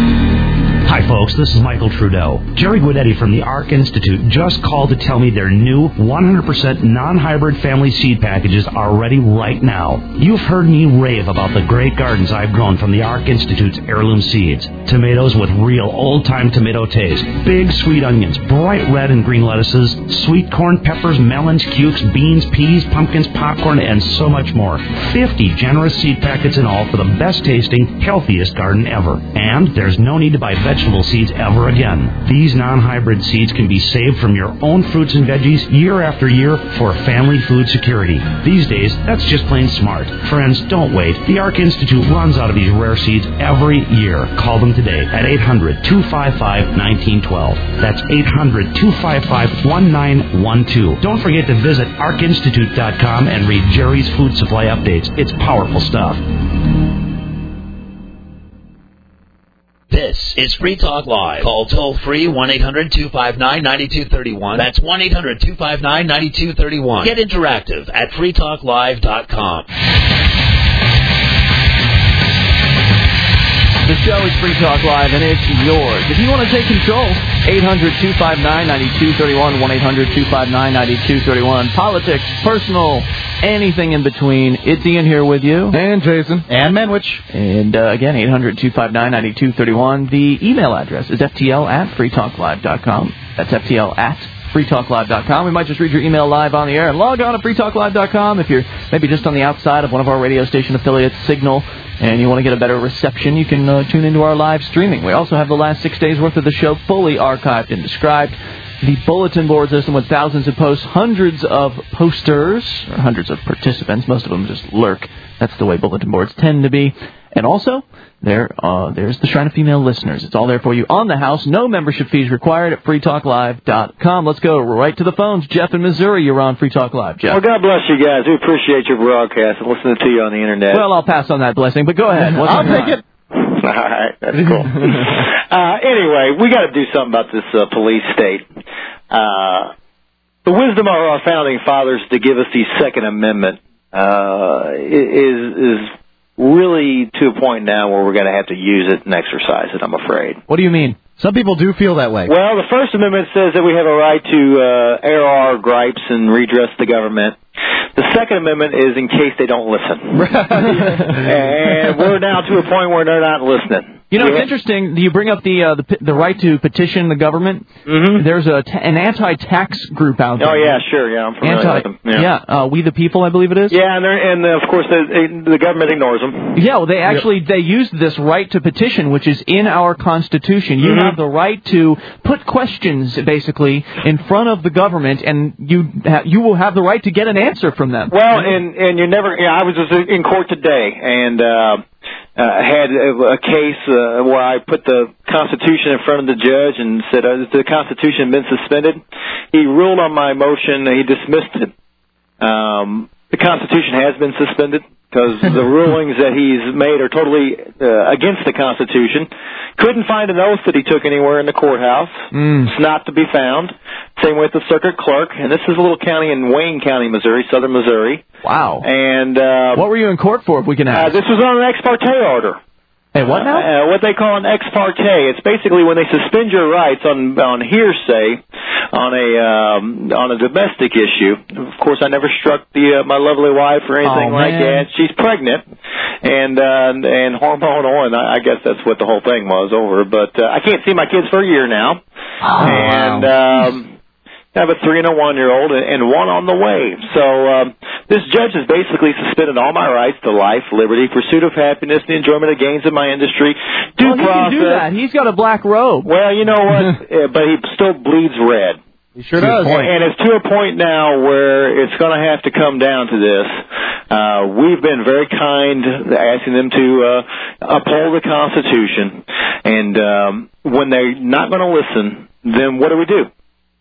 Hi, folks. This is Michael Trudeau. Jerry Guidetti from the ARC Institute just called to tell me their new one hundred percent non-hybrid family seed packages are ready right now. You've heard me rave about the great gardens I've grown from the ARC Institute's heirloom seeds. Tomatoes with real old-time tomato taste. Big sweet onions, bright red and green lettuces, sweet corn, peppers, melons, cukes, beans, peas, pumpkins, popcorn, and so much more. fifty generous seed packets in all for the best-tasting, healthiest garden ever. And there's no need to buy vegetables vegetable seeds ever again. These non-hybrid seeds can be saved from your own fruits and veggies year after year for family food security. These days, that's just plain smart. Friends, don't wait. The ARC Institute runs out of these rare seeds every year. Call them today at eight hundred two five five one nine one two. That's eight hundred two five five one nine one two. Don't forget to visit arc institute dot com and read Jerry's food supply updates. It's powerful stuff. This is Free Talk Live. Call toll-free one eight hundred two five nine nine two three one. That's one eight hundred two five nine nine two three one. Get interactive at free talk live dot com. The show is Free Talk Live, and it's yours. If you want to take control, eight hundred two five nine nine two three one, one eight hundred two five nine nine two three one. Politics, personal, anything in between. It's Ian here with you. And Jason. And Manwich. And, uh, again, eight hundred two five nine nine two three one. The email address is f t l at free talk live dot com. That's f t l at free talk live dot com. We might just read your email live on the air. And log on to free talk live dot com if you're maybe just on the outside of one of our radio station affiliates, Signal, and you want to get a better reception, you can uh, tune into our live streaming. We also have the last six days' worth of the show fully archived and described. The bulletin board system with thousands of posts, hundreds of posters, or hundreds of participants. Most of them just lurk. That's the way bulletin boards tend to be. And also, there, uh, there's the Shrine of Female Listeners. It's all there for you on the house. No membership fees required at free talk live dot com. Let's go right to the phones. Jeff in Missouri, you're on Free Talk Live. Jeff. Well, God bless you guys. We appreciate your broadcast and listening to you on the Internet. Well, I'll pass on that blessing, but go ahead. What's I'll take it. All right, that's cool. uh, anyway, we got to do something about this uh, police state. Uh, the wisdom of our founding fathers to give us the Second Amendment uh, is is really to a point now where we're going to have to use it and exercise it, I'm afraid. What do you mean? Some people do feel that way. Well, the First Amendment says that we have a right to uh, air our gripes and redress the government. The Second Amendment is in case they don't listen. And we're now to a point where they're not listening. You know, Yeah. it's interesting. You bring up the uh, the the right to petition the government. Mm-hmm. There's a t- an anti-tax group out there. Oh yeah, sure, yeah, I'm familiar Anti- with them. Yeah, yeah uh, We the People, I believe it is. yeah, and they're, and uh, of course the, the government ignores them. Yeah, well, they actually they used this right to petition, which is in our Constitution. You Mhm. have the right to put questions, basically, in front of the government, and you ha- you will have the right to get an answer from them. Well, and and you're never. Yeah, I was just in court today, and uh, uh, had a, a case uh, where I put the Constitution in front of the judge and said, uh, "Has the Constitution been suspended?" He ruled on my motion. He dismissed it. Um, the Constitution has been suspended because the rulings that he's made are totally uh, against the Constitution. Couldn't find an oath that he took anywhere in the courthouse. Mm. It's not to be found. Same with the circuit clerk. And this is a little county in Wayne County, Missouri, southern Missouri. Wow. And uh, what were you in court for, if we can ask? uh, this was on an ex parte order. Hey, what now? Uh, what they call an ex parte. It's basically when they suspend your rights on on hearsay on a um, on a domestic issue. Of course, I never struck the uh, my lovely wife or anything Oh, like man. that. She's pregnant and uh, and hormonal, and I, I guess that's what the whole thing was over. But uh, I can't see my kids for a year now, Oh, and. wow. Um, I have a three and a one year old and one on the way. So um, this judge has basically suspended all my rights to life, liberty, pursuit of happiness, the enjoyment of gains in my industry, due Well, he process. can do that. He's got a black robe. Well, you know what? uh, but he still bleeds red. He sure does. And, and it's to a point now where it's going to have to come down to this. Uh, we've been very kind, asking them to uh, uphold the Constitution. And um, when they're not going to listen, then what do we do?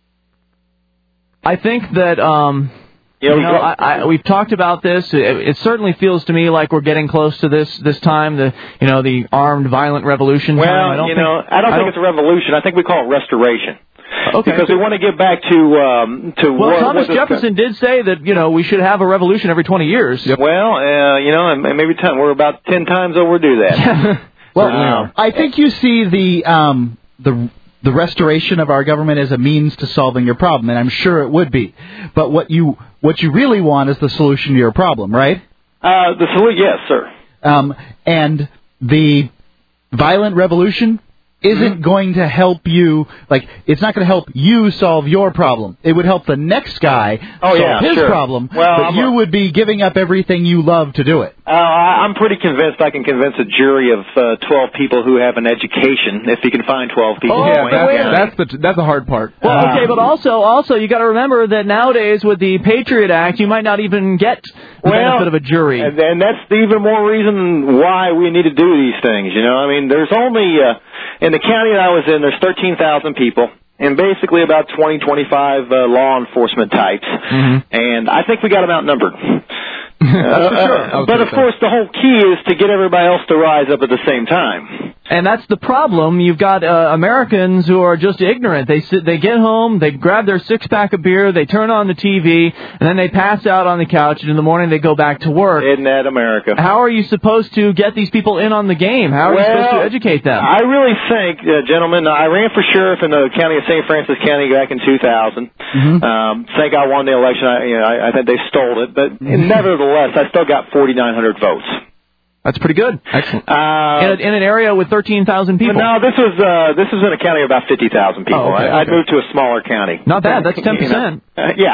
I think that, um, You know, you know I, I, we've talked about this. It, it certainly feels to me like we're getting close to this this time, the you know the armed violent revolution Well, time. I don't you think, know, I don't think it's a revolution. I think we call it restoration. Okay. Because we want to get back to um, to Well, what, Thomas what this- Jefferson did say that you know we should have a revolution every twenty years. Well, uh, you know, and maybe ten, we're about ten times overdue that. Well, Uh, I think you see the um, the the restoration of our government as a means to solving your problem, and I'm sure it would be. But what you what you really want is the solution to your problem, right? Uh, the solution, yes, sir. Um, and the violent revolution isn't going to help you, like, it's not going to help you solve your problem. It would help the next guy Oh, solve yeah, his sure. problem, Well, but I'm you a- would be giving up everything you love to do it. Uh, I- I'm pretty convinced I can convince a jury of uh, twelve people who have an education, if you can find twelve people. Oh, who yeah, ain't that's- got that's it. the that's the hard part. Well, Uh, okay, but also, also you got to remember that nowadays with the Patriot Act, you might not even get the Well, benefit of a jury. And, and that's even more reason why we need to do these things. You know, I mean, there's only uh, in the county that I was in, there's thirteen thousand people, and basically about twenty, twenty-five uh, law enforcement types. Mm-hmm. And I think we got them outnumbered. That's for Uh, sure. uh, but of course, the whole key is to get everybody else to rise up at the same time. And that's the problem. You've got uh, Americans who are just ignorant. They sit, they get home, they grab their six pack of beer, they turn on the T V, and then they pass out on the couch. And in the morning, they go back to work. Isn't that America? How are you supposed to get these people in on the game? How are you supposed to educate them? I really think, uh, gentlemen, I ran for sheriff in the county of Saint Francis County back in two thousand. Mm-hmm. Um, think I won the election. I, you know, I, I think they stole it, but Mm-hmm. nevertheless, I still got forty-nine hundred votes. That's pretty good. Excellent. Uh, in, a, in an area with thirteen thousand people. No, this was uh, this was in a county of about fifty thousand people. Oh, okay, I, okay. I moved to a smaller county. Not bad. That's ten You know? percent. Uh, yeah,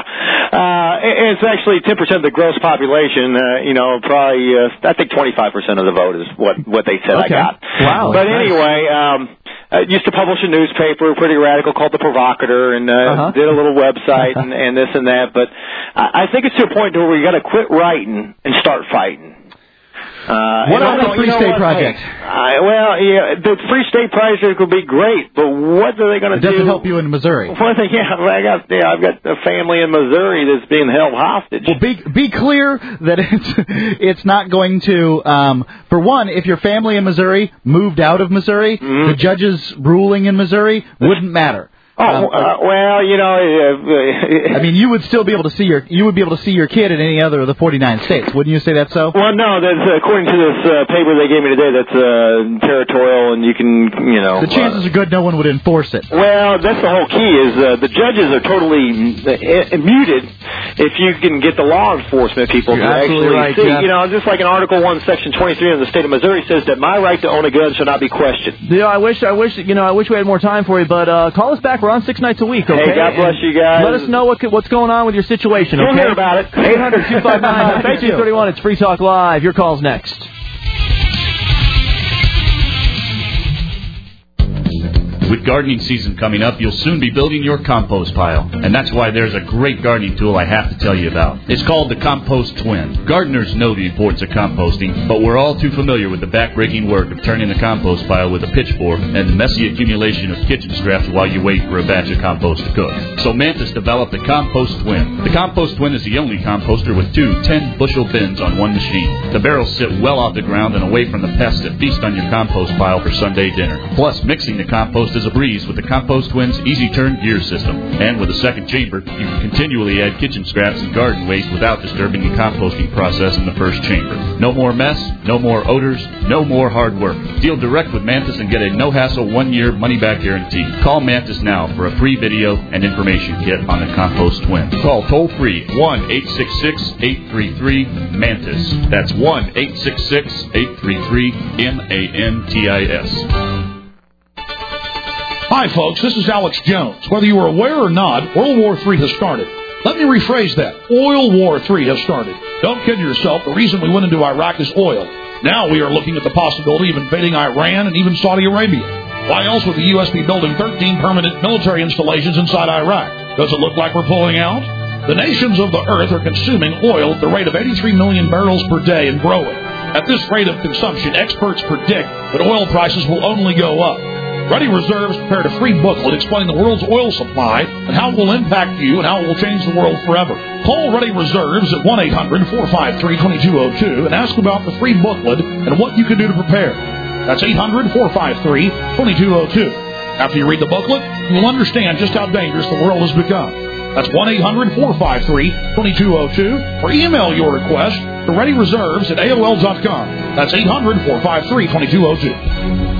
uh, it- it's actually ten percent of the gross population. Uh, you know, probably uh, I think twenty-five percent of the vote is what what they said I Okay. got. Wow, But that's nice. anyway, um, I used to publish a newspaper, pretty radical, called The Provocateur, and uh, Uh-huh. did a little website and, and this and that. But I I think it's to a point where we got to quit writing and start fighting. Uh, What and about I the don't- Free you know State what? Project? I, well, yeah, the Free State Project would be great, but what are they going to It do? doesn't help you in Missouri. Well, yeah, I got, yeah, I've got a family in Missouri that's being held hostage. Well, be be clear that it's it's not going to. Um, for one, if your family in Missouri moved out of Missouri, Mm-hmm. the judge's ruling in Missouri wouldn't matter. Oh, uh, well, you know, uh, I mean, you would still be able to see your you would be able to see your kid in any other of the forty-nine states, wouldn't you say that's so? Well, no, that's uh, according to this uh, paper they gave me today. That's uh, territorial, and you can, you know. The chances uh, are good no one would enforce it. Well, that's the whole key. Is uh, the judges are totally uh, muted if you can get the law enforcement people You're to actually right, see. Jeff. You know, just like in Article One, Section twenty-three of the state of Missouri says that my right to own a gun shall not be questioned. You know, I wish, I wish, you know, I wish we had more time for you, but uh, call us back. We're on six nights a week. Okay? Hey, God bless and you guys. Let us know what what's going on with your situation. You'll Okay. hear about it. eight hundred two five nine nine two three one. It's Free Talk Live. Your call's next. With gardening season coming up, you'll soon be building your compost pile. And that's why there's a great gardening tool I have to tell you about. It's called the Compost Twin. Gardeners know the importance of composting, but we're all too familiar with the back-breaking work of turning the compost pile with a pitchfork and the messy accumulation of kitchen scraps while you wait for a batch of compost to cook. So Mantis developed the Compost Twin. The Compost Twin is the only composter with two ten-bushel bins on one machine. The barrels sit well off the ground and away from the pests that feast on your compost pile for Sunday dinner. Plus, mixing the compost is a breeze with the Compost Twin's easy turn gear system. And with a second chamber, you can continually add kitchen scraps and garden waste without disturbing the composting process in the first chamber. No more mess, no more odors, no more hard work. Deal direct with Mantis and get a no-hassle one-year money-back guarantee. Call Mantis now for a free video and information kit on the Compost Twin. Call toll-free one eight six six, eight three three, MANTIS. That's one eight six six, eight three three, M A N T I S. Hi, folks. This is Alex Jones. Whether you are aware or not, World War Three has started. Let me rephrase that. Oil War Three has started. Don't kid yourself. The reason we went into Iraq is oil. Now we are looking at the possibility of invading Iran and even Saudi Arabia. Why else would the U S be building thirteen permanent military installations inside Iraq? Does it look like we're pulling out? The nations of the earth are consuming oil at the rate of eighty-three million barrels per day and growing. At this rate of consumption, experts predict that oil prices will only go up. Ready Reserves prepared a free booklet explaining the world's oil supply and how it will impact you and how it will change the world forever. Call Ready Reserves at one eight hundred, four five three, two two zero two and ask about the free booklet and what you can do to prepare. That's eight hundred, four five three, two two zero two. After you read the booklet, you'll understand just how dangerous the world has become. That's one eight hundred, four five three, two two zero two or email your request to Ready Reserves at A O L dot com. That's eight hundred, four five three, two two zero two.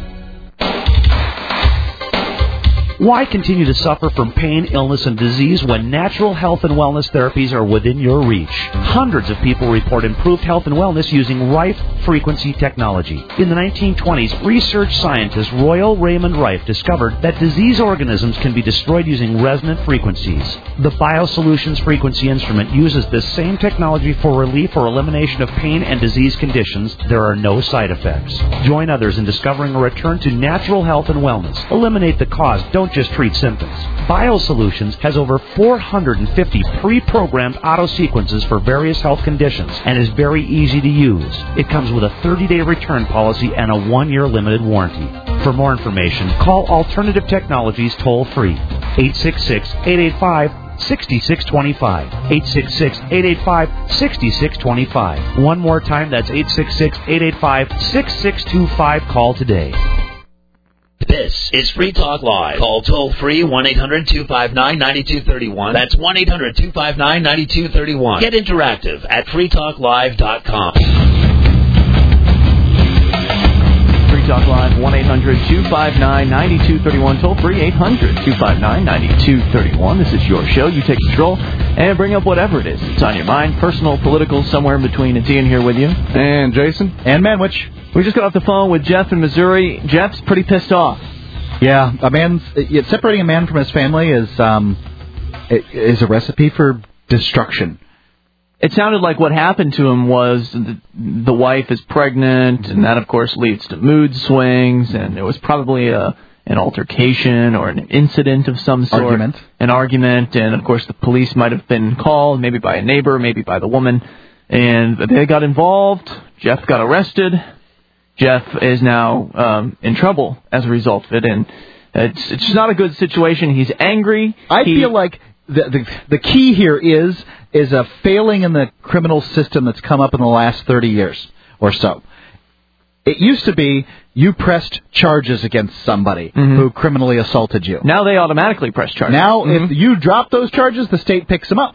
Why continue to suffer from pain, illness, and disease when natural health and wellness therapies are within your reach? Hundreds of people report improved health and wellness using Rife frequency technology. In the nineteen twenties, research scientist Royal Raymond Rife discovered that disease organisms can be destroyed using resonant frequencies. The BioSolutions frequency instrument uses this same technology for relief or elimination of pain and disease conditions. There are no side effects. Join others in discovering a return to natural health and wellness. Eliminate the cause. Don't just treat symptoms. BioSolutions has over four hundred fifty pre-programmed auto sequences for various health conditions and is very easy to use. It comes with a thirty-day return policy and a one-year limited warranty. For more information, call Alternative Technologies toll-free, eight six six, eight eight five, six six two five, eight six six, eight eight five, six six two five. One more time, that's eight six six, eight eight five, six six two five. Call today. This is Free Talk Live. Call toll free one eight hundred, two five nine, nine two three one. That's one eight hundred, two five nine, nine two three one. Get interactive at free talk live dot com. Free Talk Live, one eight hundred, two five nine, nine two three one. Toll free, eight hundred, two five nine, nine two three one. This is your show. You take control and bring up whatever it is that's on your mind. Personal, political, somewhere in between. It's Ian here with you. And Jason. And Manwich. We just got off the phone with Jeff in Missouri. Jeff's pretty pissed off. Yeah, a man's uh, separating a man from his family is um, is a recipe for destruction. It sounded like what happened to him was the, the wife is pregnant, and that, of course, leads to mood swings, and there was probably a an altercation or an incident of some sort. Argument. An argument, and, of course, the police might have been called, maybe by a neighbor, maybe by the woman, and they got involved. Jeff got arrested. Jeff is now um, in trouble as a result of it, and it's it's just not a good situation. He's angry. I he, feel like the, the the key here is is a failing in the criminal system that's come up in the last thirty years or so. It used to be you pressed charges against somebody Mm-hmm. who criminally assaulted you. Now they automatically press charges. Now, Mhm. if you drop those charges, the state picks them up.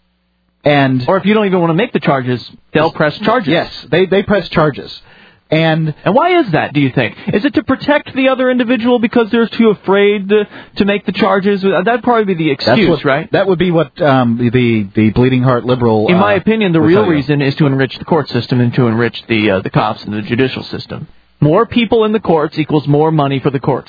And or if you don't even want to make the charges, they'll press charges. Yes, they they press charges. And and why is that, do you think? Is it to protect the other individual because they're too afraid to, to make the charges? That'd probably be the excuse, That's what, right? That would be what um, the the bleeding heart liberal. In my uh, opinion, the will real tell you. reason is to enrich the court system and to enrich the uh, the cops and the judicial system. More people in the courts equals more money for the courts.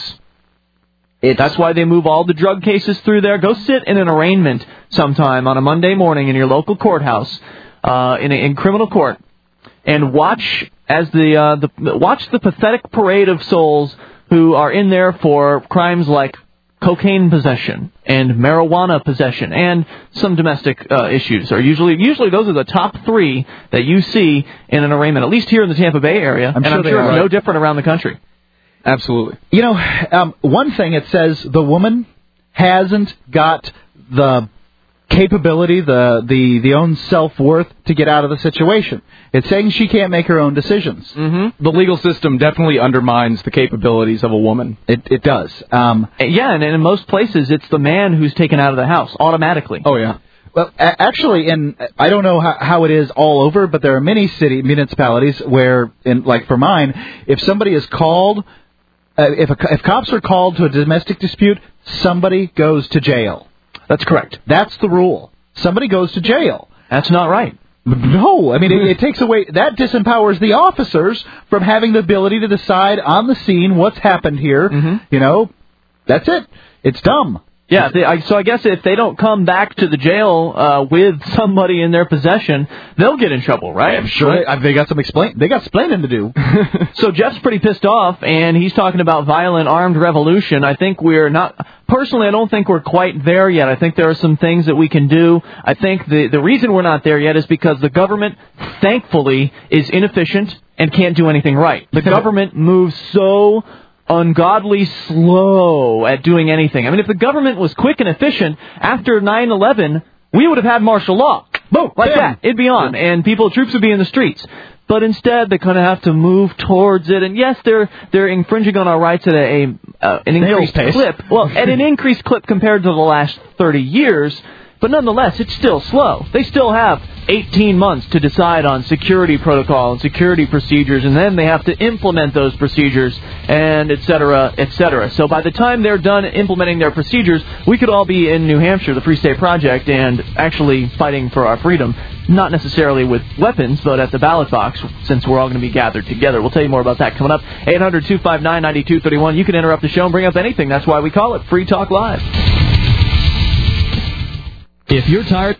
It's, That's why they move all the drug cases through there. Go sit in an arraignment sometime on a Monday morning in your local courthouse, uh, in a, in criminal court, and watch as the uh, the watch the pathetic parade of souls who are in there for crimes like cocaine possession and marijuana possession and some domestic uh, issues. Are usually usually those are the top three that you see in an arraignment, at least here in the Tampa Bay area, I'm and sure I'm they sure are. it's no different around the country. Absolutely. You know, um, one thing it says the woman hasn't got the capability, the the the own self-worth to get out of the situation. It's saying she can't make her own decisions. Mm-hmm. The legal system definitely undermines the capabilities of a woman. It it does. Um, yeah, and in most places, it's the man who's taken out of the house automatically. Oh, yeah. Well, a- actually, in I don't know how, how it is all over, but there are many city municipalities where, in like for mine, if somebody is called, uh, if a, if cops are called to a domestic dispute, somebody goes to jail. That's correct. That's the rule. Somebody goes to jail. That's not right. No, I mean, it, it takes away, that disempowers the officers from having the ability to decide on the scene what's happened here. Mm-hmm. You know, that's it. It's dumb. Yeah, they, I, so I guess if they don't come back to the jail uh, with somebody in their possession, they'll get in trouble, right? I'm sure they, they got some explain. They got explaining to do. So Jeff's pretty pissed off, and he's talking about violent armed revolution. I think we're not. Personally, I don't think we're quite there yet. I think there are some things that we can do. I think the the reason we're not there yet is because the government, thankfully, is inefficient and can't do anything right. The government moves so ungodly slow at doing anything. I mean, if the government was quick and efficient after nine eleven, we would have had martial law. Boom, like Bam. that. It'd be on, and people, troops would be in the streets. But instead, they kind of have to move towards it. And yes, they're they're infringing on our rights at a, a uh, an increased pace. clip. Well, at an increased clip compared to the last thirty years. But nonetheless, it's still slow. They still have eighteen months to decide on security protocol and security procedures, and then they have to implement those procedures, and et cetera, et cetera. So by the time they're done implementing their procedures, we could all be in New Hampshire, the Free State Project, and actually fighting for our freedom. Not necessarily with weapons, but at the ballot box, since we're all going to be gathered together. We'll tell you more about that coming up. eight hundred, two five nine, nine two three one. You can interrupt the show and bring up anything. That's why we call it Free Talk Live. If you're tired...